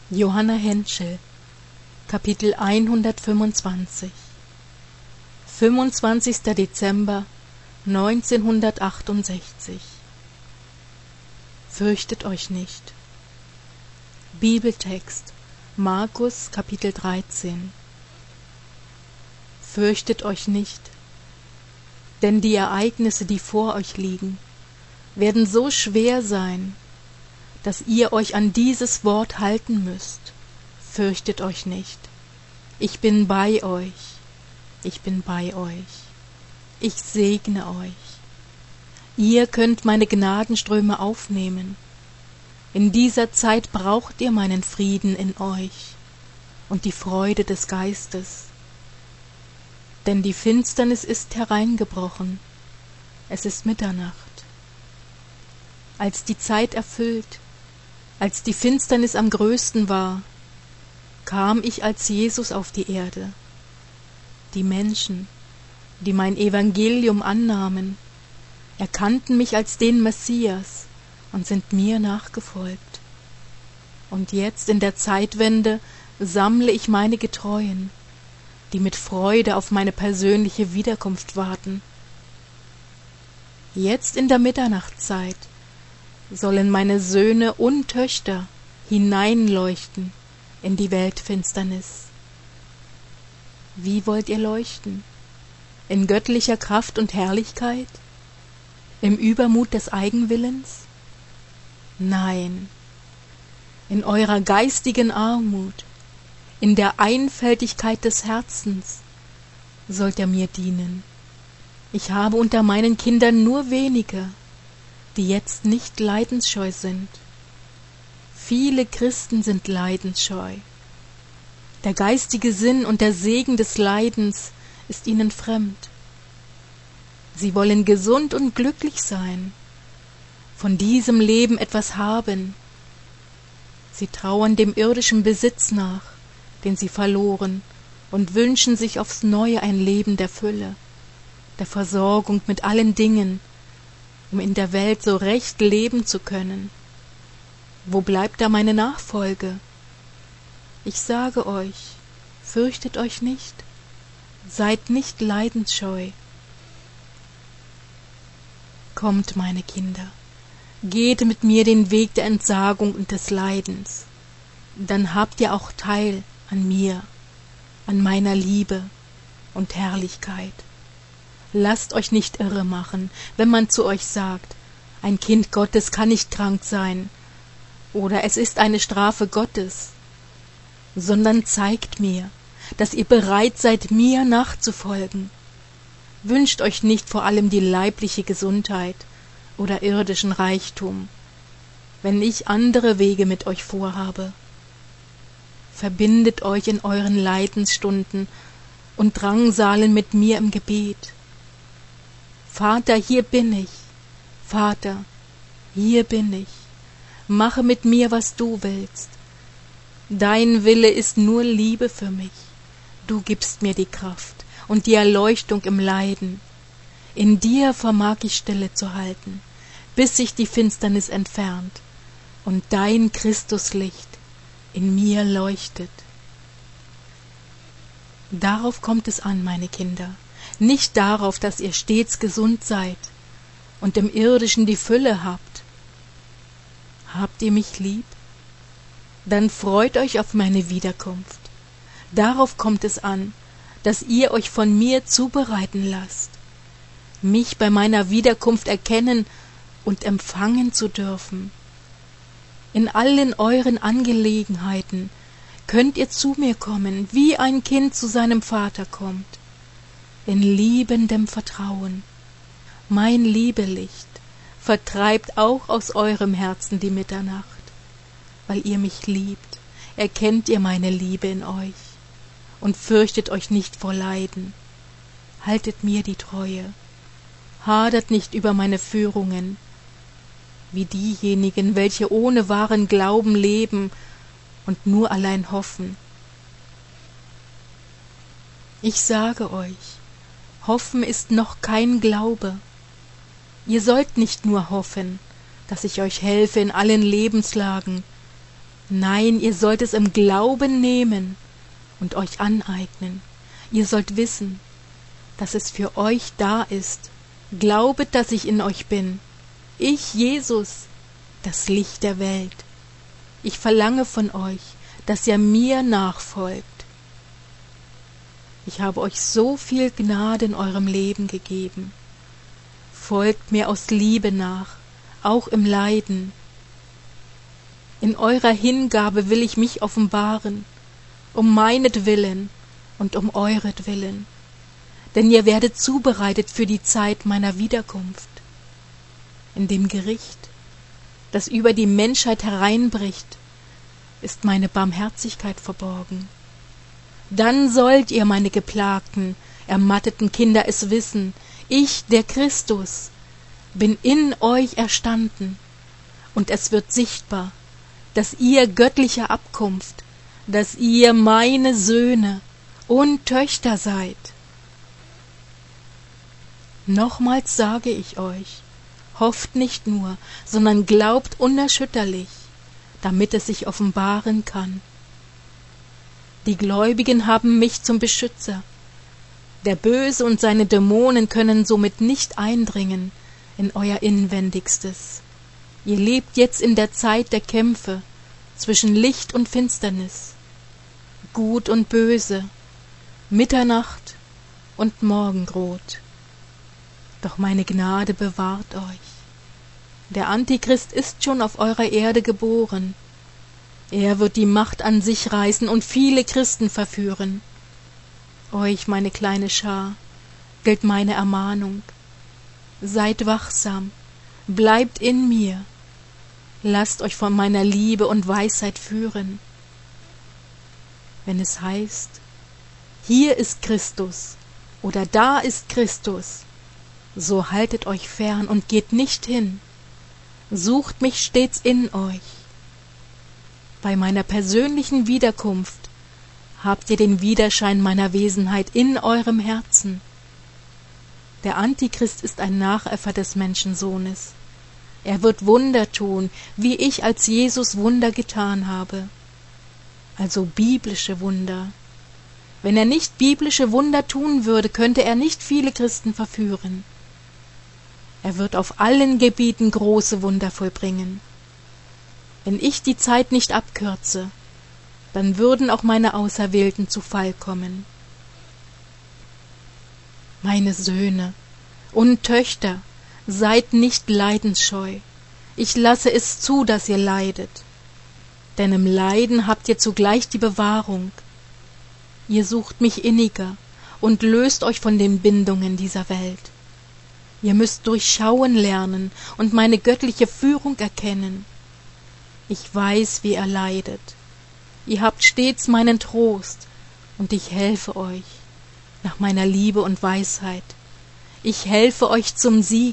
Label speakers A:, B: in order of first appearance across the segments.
A: Johanna Hentschel, Kapitel 125 25. Dezember 1968 Fürchtet euch nicht. Bibeltext Markus Kapitel 13 Fürchtet euch nicht, denn die Ereignisse, die vor euch liegen, werden so schwer sein, dass ihr euch an dieses Wort halten müsst. Fürchtet euch nicht. Ich bin bei euch. Ich bin bei euch. Ich segne euch. Ihr könnt meine Gnadenströme aufnehmen. In dieser Zeit braucht ihr meinen Frieden in euch und die Freude des Geistes. Denn die Finsternis ist hereingebrochen. Es ist Mitternacht. Als die Zeit erfüllt, als die Finsternis am größten war, kam ich als Jesus auf die Erde. Die Menschen, die mein Evangelium annahmen, erkannten mich als den Messias und sind mir nachgefolgt. Und jetzt in der Zeitwende sammle ich meine Getreuen, die mit Freude auf meine persönliche Wiederkunft warten. Jetzt in der Mitternachtszeit sollen meine Söhne und Töchter hineinleuchten in die Weltfinsternis. Wie wollt ihr leuchten? In göttlicher Kraft und Herrlichkeit? Im Übermut des Eigenwillens? Nein, in eurer geistigen Armut, in der Einfältigkeit des Herzens sollt ihr mir dienen. Ich habe unter meinen Kindern nur wenige, die jetzt nicht leidensscheu sind. Viele Christen sind leidensscheu. Der geistige Sinn und der Segen des Leidens ist ihnen fremd. Sie wollen gesund und glücklich sein, von diesem Leben etwas haben. Sie trauern dem irdischen Besitz nach, den sie verloren, und wünschen sich aufs Neue ein Leben der Fülle, der Versorgung mit allen Dingen, um in der Welt so recht leben zu können. Wo bleibt da meine Nachfolge? Ich sage euch, fürchtet euch nicht, seid nicht leidensscheu. Kommt, meine Kinder, geht mit mir den Weg der Entsagung und des Leidens, dann habt ihr auch Teil an mir, an meiner Liebe und Herrlichkeit. Lasst euch nicht irre machen, wenn man zu euch sagt, ein Kind Gottes kann nicht krank sein oder es ist eine Strafe Gottes, sondern zeigt mir, dass ihr bereit seid, mir nachzufolgen. Wünscht euch nicht vor allem die leibliche Gesundheit oder irdischen Reichtum, wenn ich andere Wege mit euch vorhabe. Verbindet euch in euren Leidensstunden und Drangsalen mit mir im Gebet. Vater, hier bin ich. Vater, hier bin ich. Mache mit mir, was du willst. Dein Wille ist nur Liebe für mich. Du gibst mir die Kraft und die Erleuchtung im Leiden. In dir vermag ich Stille zu halten, bis sich die Finsternis entfernt und dein Christuslicht in mir leuchtet. Darauf kommt es an, meine Kinder, nicht darauf, dass ihr stets gesund seid und im Irdischen die Fülle habt. Habt ihr mich lieb? Dann freut euch auf meine Wiederkunft. Darauf kommt es an, dass ihr euch von mir zubereiten lasst, mich bei meiner Wiederkunft erkennen und empfangen zu dürfen. In allen euren Angelegenheiten könnt ihr zu mir kommen, wie ein Kind zu seinem Vater kommt, in liebendem Vertrauen. Mein Liebelicht vertreibt auch aus eurem Herzen die Mitternacht. Weil ihr mich liebt, erkennt ihr meine Liebe in euch und fürchtet euch nicht vor Leiden. Haltet mir die Treue, hadert nicht über meine Führungen, wie diejenigen, welche ohne wahren Glauben leben und nur allein hoffen. Ich sage euch, Hoffen ist noch kein Glaube. Ihr sollt nicht nur hoffen, dass ich euch helfe in allen Lebenslagen, Nein, ihr sollt es im Glauben nehmen und euch aneignen. Ihr sollt wissen, dass es für euch da ist. Glaubet, dass ich in euch bin. Ich, Jesus, das Licht der Welt. Ich verlange von euch, dass ihr mir nachfolgt. Ich habe euch so viel Gnade in eurem Leben gegeben. Folgt mir aus Liebe nach, auch im Leiden. In eurer Hingabe will ich mich offenbaren, um meinetwillen und um euretwillen, denn ihr werdet zubereitet für die Zeit meiner Wiederkunft. In dem Gericht, das über die Menschheit hereinbricht, ist meine Barmherzigkeit verborgen. Dann sollt ihr, meine geplagten, ermatteten Kinder, es wissen, ich, der Christus, bin in euch erstanden, und es wird sichtbar, dass ihr göttlicher Abkunft, dass ihr meine Söhne und Töchter seid. Nochmals sage ich euch, hofft nicht nur, sondern glaubt unerschütterlich, damit es sich offenbaren kann. Die Gläubigen haben mich zum Beschützer. Der Böse und seine Dämonen können somit nicht eindringen in euer Inwendigstes. Ihr lebt jetzt in der Zeit der Kämpfe zwischen Licht und Finsternis, Gut und Böse, Mitternacht und Morgenrot. Doch meine Gnade bewahrt euch. Der Antichrist ist schon auf eurer Erde geboren. Er wird die Macht an sich reißen und viele Christen verführen. Euch, meine kleine Schar, gilt meine Ermahnung. Seid wachsam, bleibt in mir, lasst euch von meiner Liebe und Weisheit führen. Wenn es heißt, hier ist Christus oder da ist Christus, so haltet euch fern und geht nicht hin. Sucht mich stets in euch. Bei meiner persönlichen Wiederkunft habt ihr den Widerschein meiner Wesenheit in eurem Herzen. Der Antichrist ist ein Nachäffer des Menschensohnes. Er wird Wunder tun, wie ich als Jesus Wunder getan habe. Also biblische Wunder. Wenn er nicht biblische Wunder tun würde, könnte er nicht viele Christen verführen. Er wird auf allen Gebieten große Wunder vollbringen. Wenn ich die Zeit nicht abkürze, dann würden auch meine Auserwählten zu Fall kommen. Meine Söhne und Töchter, seid nicht leidensscheu. Ich lasse es zu, dass ihr leidet. Denn im Leiden habt ihr zugleich die Bewahrung. Ihr sucht mich inniger und löst euch von den Bindungen dieser Welt. Ihr müsst durchschauen lernen und meine göttliche Führung erkennen. Ich weiß, wie ihr leidet. Ihr habt stets meinen Trost, und ich helfe euch nach meiner Liebe und Weisheit. Ich helfe euch zum Sieg.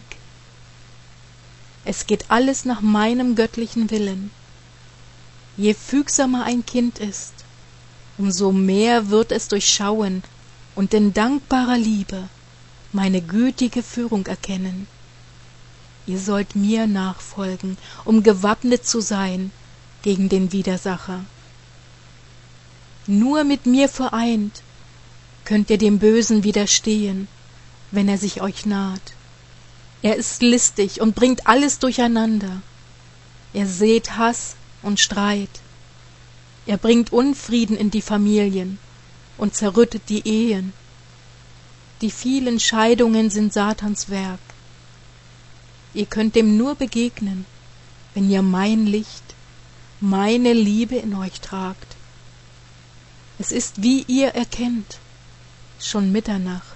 A: Es geht alles nach meinem göttlichen Willen. Je fügsamer ein Kind ist, umso mehr wird es durchschauen und in dankbarer Liebe meine gütige Führung erkennen. Ihr sollt mir nachfolgen, um gewappnet zu sein gegen den Widersacher. Nur mit mir vereint könnt ihr dem Bösen widerstehen, wenn er sich euch naht. Er ist listig und bringt alles durcheinander. Er sät Hass und Streit. Er bringt Unfrieden in die Familien und zerrüttet die Ehen. Die vielen Scheidungen sind Satans Werk. Ihr könnt dem nur begegnen, wenn ihr mein Licht, meine Liebe in euch tragt. Es ist, wie ihr erkennt, schon Mitternacht.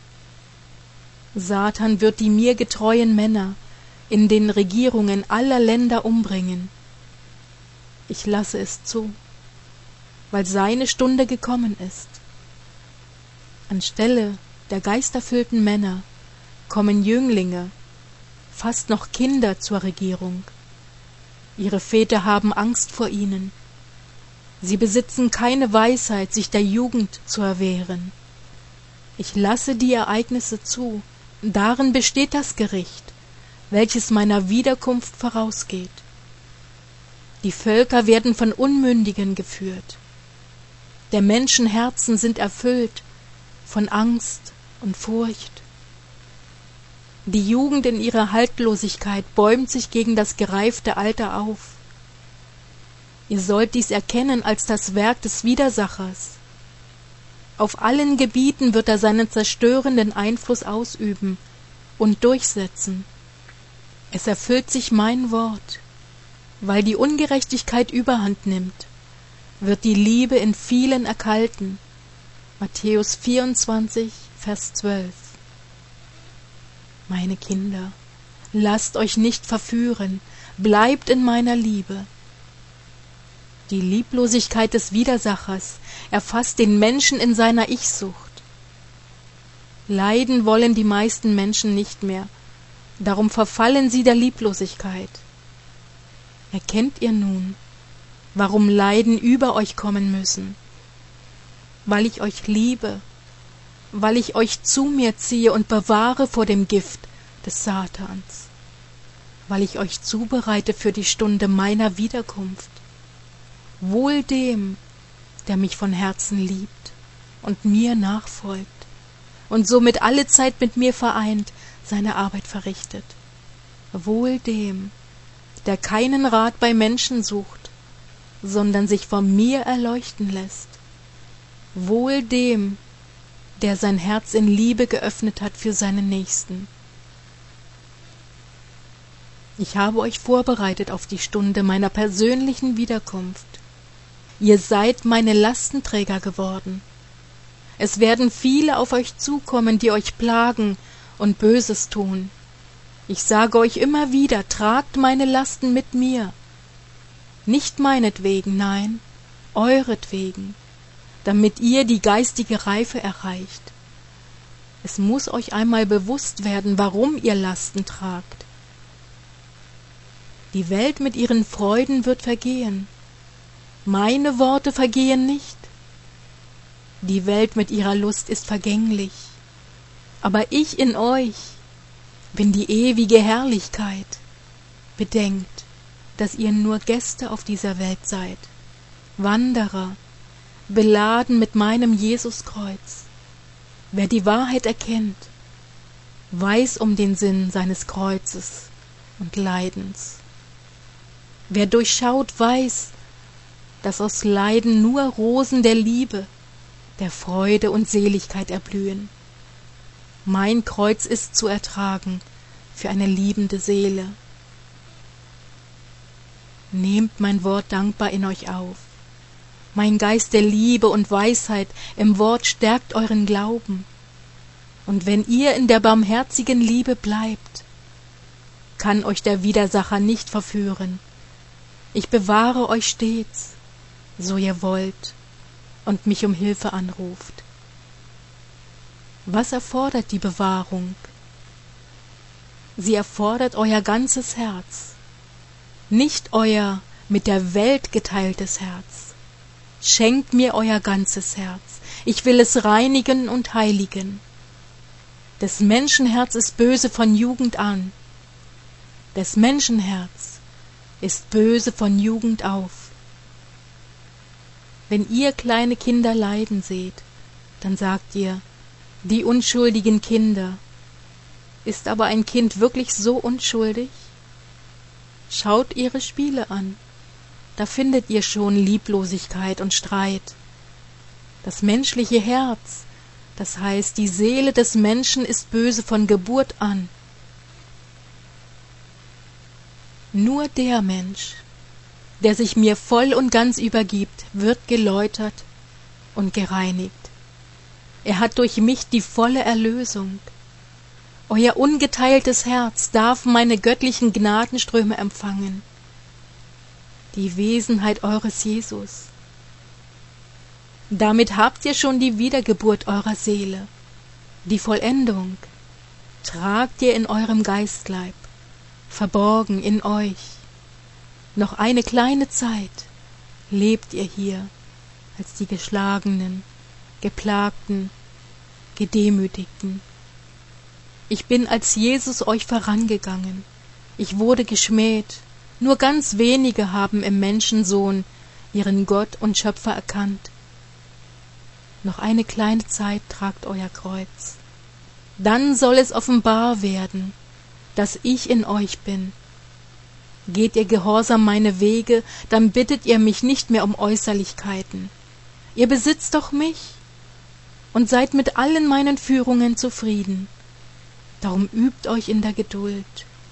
A: Satan wird die mir getreuen Männer in den Regierungen aller Länder umbringen. Ich lasse es zu, weil seine Stunde gekommen ist. Anstelle der geisterfüllten Männer kommen Jünglinge, fast noch Kinder zur Regierung. Ihre Väter haben Angst vor ihnen. Sie besitzen keine Weisheit, sich der Jugend zu erwehren. Ich lasse die Ereignisse zu, darin besteht das Gericht, welches meiner Wiederkunft vorausgeht. Die Völker werden von Unmündigen geführt. Der Menschen Herzen sind erfüllt von Angst und Furcht. Die Jugend in ihrer Haltlosigkeit bäumt sich gegen das gereifte Alter auf. Ihr sollt dies erkennen als das Werk des Widersachers. Auf allen Gebieten wird er seinen zerstörenden Einfluss ausüben und durchsetzen. Es erfüllt sich mein Wort. Weil die Ungerechtigkeit überhand nimmt, wird die Liebe in vielen erkalten. Matthäus 24, Vers 12. Meine Kinder, lasst euch nicht verführen, bleibt in meiner Liebe. Die Lieblosigkeit des Widersachers erfasst den Menschen in seiner Ich-Sucht. Leiden wollen die meisten Menschen nicht mehr, darum verfallen sie der Lieblosigkeit. Erkennt ihr nun, warum Leiden über euch kommen müssen? Weil ich euch liebe, weil ich euch zu mir ziehe und bewahre vor dem Gift des Satans, weil ich euch zubereite für die Stunde meiner Wiederkunft. Wohl dem, der mich von Herzen liebt und mir nachfolgt und somit alle Zeit mit mir vereint seine Arbeit verrichtet. Wohl dem, der keinen Rat bei Menschen sucht, sondern sich von mir erleuchten lässt. Wohl dem, der sein Herz in Liebe geöffnet hat für seinen Nächsten. Ich habe euch vorbereitet auf die Stunde meiner persönlichen Wiederkunft. Ihr seid meine Lastenträger geworden. Es werden viele auf euch zukommen, die euch plagen und Böses tun. Ich sage euch immer wieder, tragt meine Lasten mit mir. Nicht meinetwegen, nein, euretwegen, damit ihr die geistige Reife erreicht. Es muss euch einmal bewusst werden, warum ihr Lasten tragt. Die Welt mit ihren Freuden wird vergehen. Meine Worte vergehen nicht. Die Welt mit ihrer Lust ist vergänglich. Aber ich in euch bin die ewige Herrlichkeit. Bedenkt, dass ihr nur Gäste auf dieser Welt seid, Wanderer, beladen mit meinem Jesuskreuz. Wer die Wahrheit erkennt, weiß um den Sinn seines Kreuzes und Leidens. Wer durchschaut, weiß, dass aus Leiden nur Rosen der Liebe, der Freude und Seligkeit erblühen. Mein Kreuz ist zu ertragen für eine liebende Seele. Nehmt mein Wort dankbar in euch auf. Mein Geist der Liebe und Weisheit im Wort stärkt euren Glauben. Und wenn ihr in der barmherzigen Liebe bleibt, kann euch der Widersacher nicht verführen. Ich bewahre euch stets, so ihr wollt und mich um Hilfe anruft. Was erfordert die Bewahrung? Sie erfordert euer ganzes Herz, nicht euer mit der Welt geteiltes Herz. Schenkt mir euer ganzes Herz, ich will es reinigen und heiligen. Des Menschenherz ist böse von Jugend an. Des Menschenherz ist böse von Jugend auf. Wenn ihr kleine Kinder leiden seht, dann sagt ihr, die unschuldigen Kinder. Ist aber ein Kind wirklich so unschuldig? Schaut ihre Spiele an, da findet ihr schon Lieblosigkeit und Streit. Das menschliche Herz, das heißt die Seele des Menschen, ist böse von Geburt an. Nur der Mensch, der sich mir voll und ganz übergibt, wird geläutert und gereinigt. Er hat durch mich die volle Erlösung. Euer ungeteiltes Herz darf meine göttlichen Gnadenströme empfangen. Die Wesenheit eures Jesus. Damit habt ihr schon die Wiedergeburt eurer Seele. Die Vollendung tragt ihr in eurem Geistleib, verborgen in euch. Noch eine kleine Zeit lebt ihr hier als die Geschlagenen, Geplagten, Gedemütigten. Ich bin als Jesus euch vorangegangen. Ich wurde geschmäht Nur ganz wenige haben im Menschensohn ihren Gott und Schöpfer erkannt. Noch eine kleine Zeit tragt euer Kreuz. Dann soll es offenbar werden, dass ich in euch bin. Geht ihr gehorsam meine Wege, dann bittet ihr mich nicht mehr um Äußerlichkeiten. Ihr besitzt doch mich und seid mit allen meinen Führungen zufrieden. Darum übt euch in der Geduld.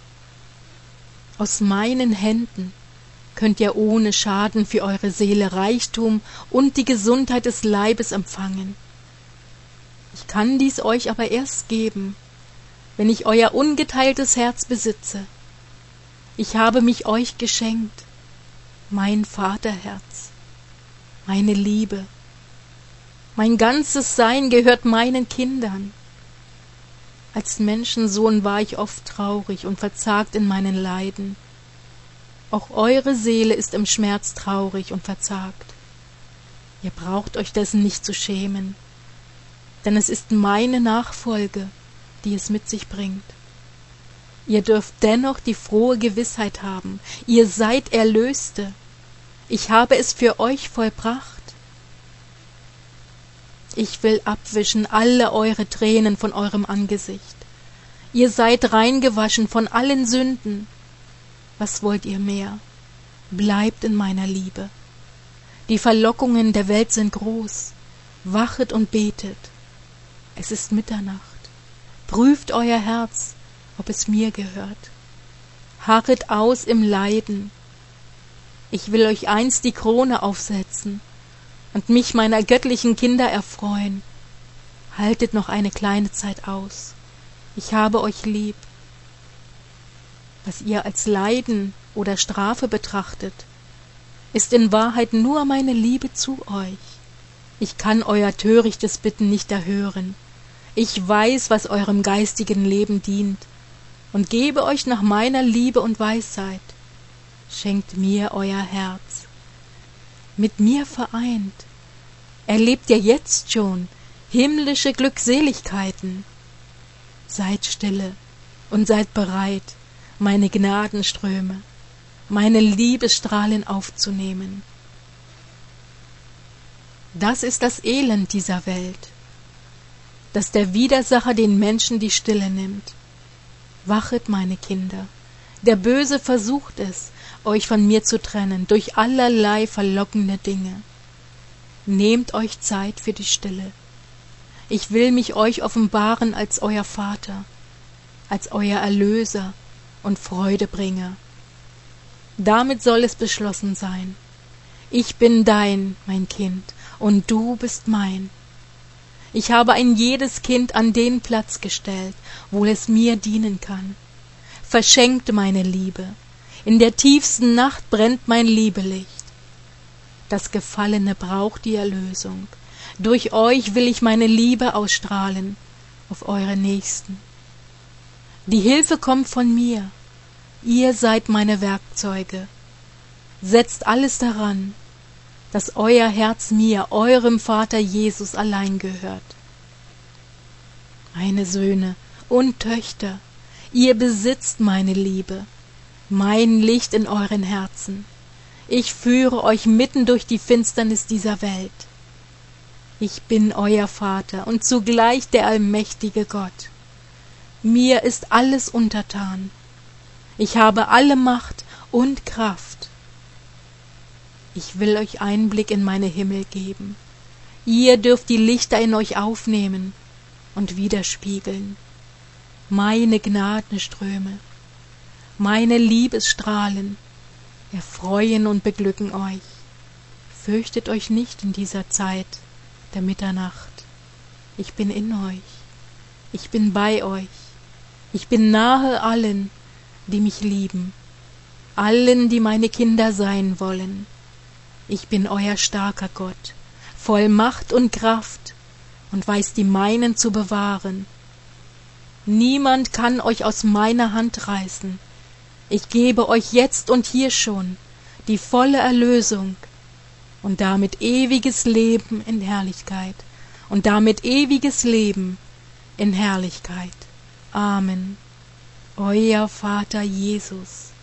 A: Aus meinen Händen könnt ihr ohne Schaden für eure Seele Reichtum und die Gesundheit des Leibes empfangen. Ich kann dies euch aber erst geben, wenn ich euer ungeteiltes Herz besitze. Ich habe mich euch geschenkt, mein Vaterherz, meine Liebe. Mein ganzes Sein gehört meinen Kindern. Als Menschensohn war ich oft traurig und verzagt in meinen Leiden. Auch eure Seele ist im Schmerz traurig und verzagt. Ihr braucht euch dessen nicht zu schämen, denn es ist meine Nachfolge, die es mit sich bringt. Ihr dürft dennoch die frohe Gewissheit haben, ihr seid Erlöste. Ich habe es für euch vollbracht. Ich will abwischen alle eure Tränen von eurem Angesicht. Ihr seid reingewaschen von allen Sünden. Was wollt ihr mehr? Bleibt in meiner Liebe. Die Verlockungen der Welt sind groß. Wachet und betet. Es ist Mitternacht. Prüft euer Herz, ob es mir gehört. Harret aus im Leiden. Ich will euch einst die Krone aufsetzen und mich meiner göttlichen Kinder erfreuen. Haltet noch eine kleine Zeit aus. Ich habe euch lieb. Was ihr als Leiden oder Strafe betrachtet, ist in Wahrheit nur meine Liebe zu euch. Ich kann euer törichtes Bitten nicht erhören. Ich weiß, was eurem geistigen Leben dient, und gebe euch nach meiner Liebe und Weisheit. Schenkt mir euer Herz. Mit mir vereint erlebt ihr jetzt schon himmlische Glückseligkeiten. Seid stille und seid bereit, meine Gnadenströme, meine Liebesstrahlen aufzunehmen. Das ist das Elend dieser Welt, dass der Widersacher den Menschen die Stille nimmt. Wachet, meine Kinder, der Böse versucht es, euch von mir zu trennen, durch allerlei verlockende Dinge. Nehmt euch Zeit für die Stille. Ich will mich euch offenbaren als euer Vater, als euer Erlöser und Freudebringer. Damit soll es beschlossen sein. Ich bin dein, mein Kind, und du bist mein. Ich habe ein jedes Kind an den Platz gestellt, wo es mir dienen kann. Verschenkt meine Liebe. In der tiefsten Nacht brennt mein Liebelicht. Das Gefallene braucht die Erlösung. Durch euch will ich meine Liebe ausstrahlen auf eure Nächsten. Die Hilfe kommt von mir. Ihr seid meine Werkzeuge. Setzt alles daran, dass euer Herz mir, eurem Vater Jesus, allein gehört. Meine Söhne und Töchter, ihr besitzt meine Liebe, mein Licht in euren Herzen. Ich führe euch mitten durch die Finsternis dieser Welt. Ich bin euer Vater und zugleich der allmächtige Gott. Mir ist alles untertan. Ich habe alle Macht und Kraft. Ich will euch Einblick in meine Himmel geben. Ihr dürft die Lichter in euch aufnehmen und widerspiegeln. Meine Gnadenströme, meine Liebesstrahlen erfreuen und beglücken euch. Fürchtet euch nicht in dieser Zeit der Mitternacht. Ich bin in euch. Ich bin bei euch. Ich bin nahe allen, die mich lieben, allen, die meine Kinder sein wollen. Ich bin euer starker Gott, voll Macht und Kraft und weiß die meinen zu bewahren. Niemand kann euch aus meiner Hand reißen. Ich gebe euch jetzt und hier schon die volle Erlösung und damit ewiges Leben in Herrlichkeit und damit ewiges Leben in Herrlichkeit. Amen. Euer Vater Jesus.